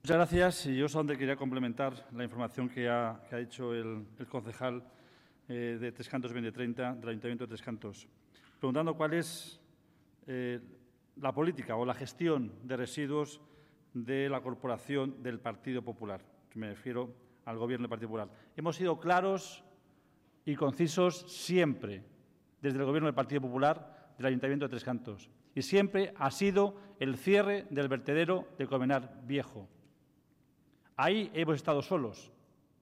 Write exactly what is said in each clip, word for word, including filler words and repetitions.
Muchas gracias. Y yo solamente quería complementar la información que ha, que ha hecho el, el concejal eh, de Tres Cantos veinte treinta del Ayuntamiento de Tres Cantos, preguntando cuál es eh, la política o la gestión de residuos de la corporación del Partido Popular. Me refiero al Gobierno del Partido Popular. Hemos sido claros y concisos siempre, desde el Gobierno del Partido Popular del Ayuntamiento de Tres Cantos. Y siempre ha sido el cierre del vertedero de Colmenar Viejo. Ahí hemos estado solos.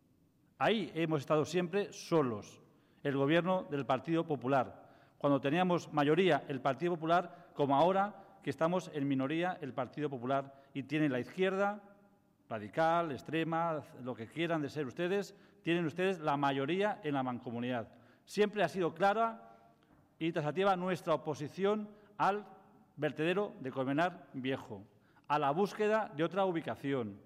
Ahí hemos estado siempre solos. El Gobierno del Partido Popular. Cuando teníamos mayoría el Partido Popular, como ahora que estamos en minoría el Partido Popular y tiene la izquierda, radical, extrema, lo que quieran de ser ustedes, tienen ustedes la mayoría en la mancomunidad. Siempre ha sido clara y taxativa nuestra oposición al vertedero de Colmenar Viejo, a la búsqueda de otra ubicación,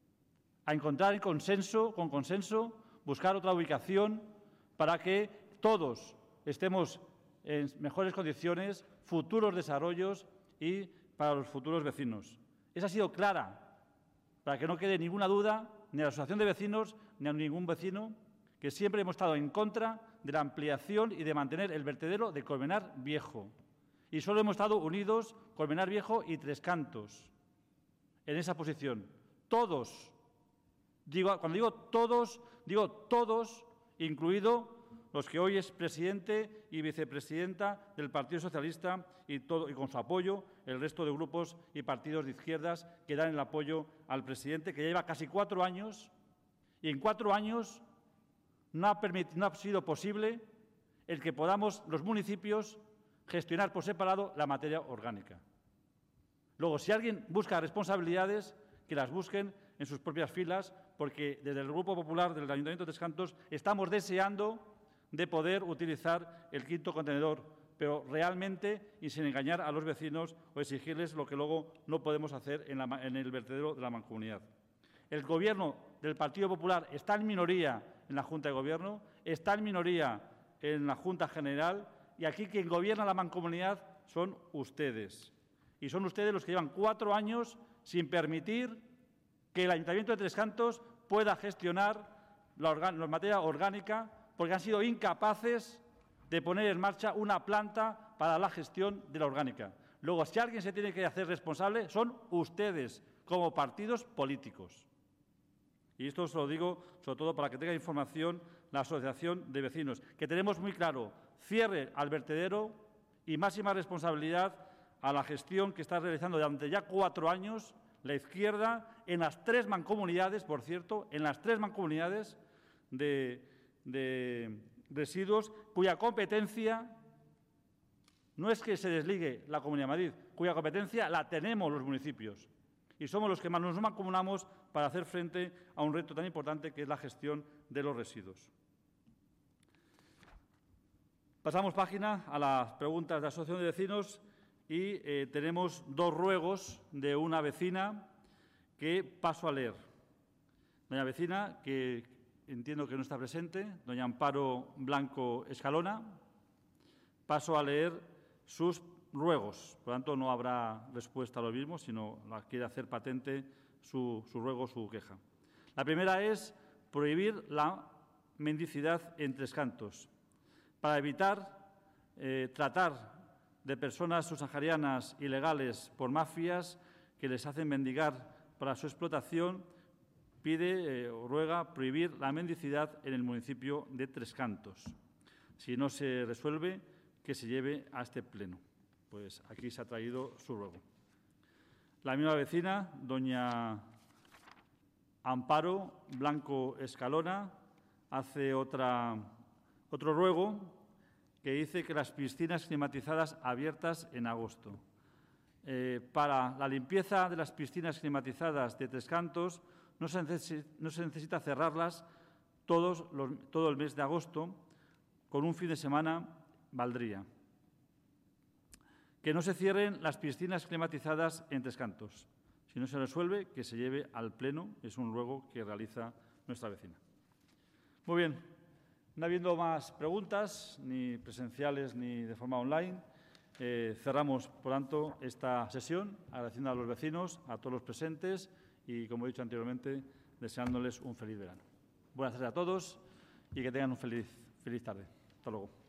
a encontrar el consenso, con consenso, buscar otra ubicación para que todos estemos en mejores condiciones, futuros desarrollos y para los futuros vecinos. Esa ha sido clara, para que no quede ninguna duda ni a la asociación de vecinos ni a ningún vecino, que siempre hemos estado en contra de la ampliación y de mantener el vertedero de Colmenar Viejo. Y solo hemos estado unidos Colmenar Viejo y Tres Cantos en esa posición. Todos, digo, cuando digo todos, digo todos, incluido los que hoy es presidente y vicepresidenta del Partido Socialista y, todo, y con su apoyo el resto de grupos y partidos de izquierdas que dan el apoyo al presidente, que lleva casi cuatro años y en cuatro años no ha, no ha sido posible el que podamos los municipios gestionar por separado la materia orgánica. Luego, si alguien busca responsabilidades, que las busquen en sus propias filas, porque desde el Grupo Popular del Ayuntamiento de Tres Cantos estamos deseando de poder utilizar el quinto contenedor, pero realmente y sin engañar a los vecinos o exigirles lo que luego no podemos hacer en, la, en el vertedero de la mancomunidad. El Gobierno del Partido Popular está en minoría en la Junta de Gobierno, está en minoría en la Junta General y aquí quien gobierna la mancomunidad son ustedes. Y son ustedes los que llevan cuatro años sin permitir que el Ayuntamiento de Tres Cantos pueda gestionar la, la materia orgánica, porque han sido incapaces de poner en marcha una planta para la gestión de la orgánica. Luego, si alguien se tiene que hacer responsable, son ustedes, como partidos políticos. Y esto se lo digo sobre todo para que tenga información la Asociación de Vecinos, que tenemos muy claro, cierre al vertedero y máxima responsabilidad a la gestión que está realizando durante ya cuatro años la izquierda en las tres mancomunidades, por cierto, en las tres mancomunidades de, de residuos cuya competencia no es que se desligue la Comunidad de Madrid, cuya competencia la tenemos los municipios. Y somos los que más nos mancomunamos para hacer frente a un reto tan importante que es la gestión de los residuos. Pasamos página a las preguntas de la Asociación de Vecinos y eh, tenemos dos ruegos de una vecina que paso a leer. Doña vecina, que entiendo que no está presente, doña Amparo Blanco Escalona, paso a leer sus ruegos. Por lo tanto, no habrá respuesta a lo mismo, sino la quiere hacer patente su, su ruego, su queja. La primera es prohibir la mendicidad en Tres Cantos, para evitar eh, tratar de personas subsaharianas ilegales por mafias que les hacen mendigar para su explotación, pide eh, o ruega prohibir la mendicidad en el municipio de Tres Cantos. Si no se resuelve, que se lleve a este pleno. Pues aquí se ha traído su ruego. La misma vecina, doña Amparo Blanco Escalona, hace otra, otro ruego que dice que las piscinas climatizadas abiertas en agosto. Eh, para la limpieza de las piscinas climatizadas de Tres Cantos no se, necesita, no se necesita cerrarlas todos los, todo el mes de agosto, con un fin de semana valdría. Que no se cierren las piscinas climatizadas en Tres Cantos. Si no se resuelve, que se lleve al Pleno. Es un ruego que realiza nuestra vecina. Muy bien. No habiendo más preguntas, ni presenciales ni de forma online, eh, cerramos, por tanto, esta sesión, agradeciendo a los vecinos, a todos los presentes y, como he dicho anteriormente, deseándoles un feliz verano. Buenas tardes a todos y que tengan una feliz, feliz tarde. Hasta luego.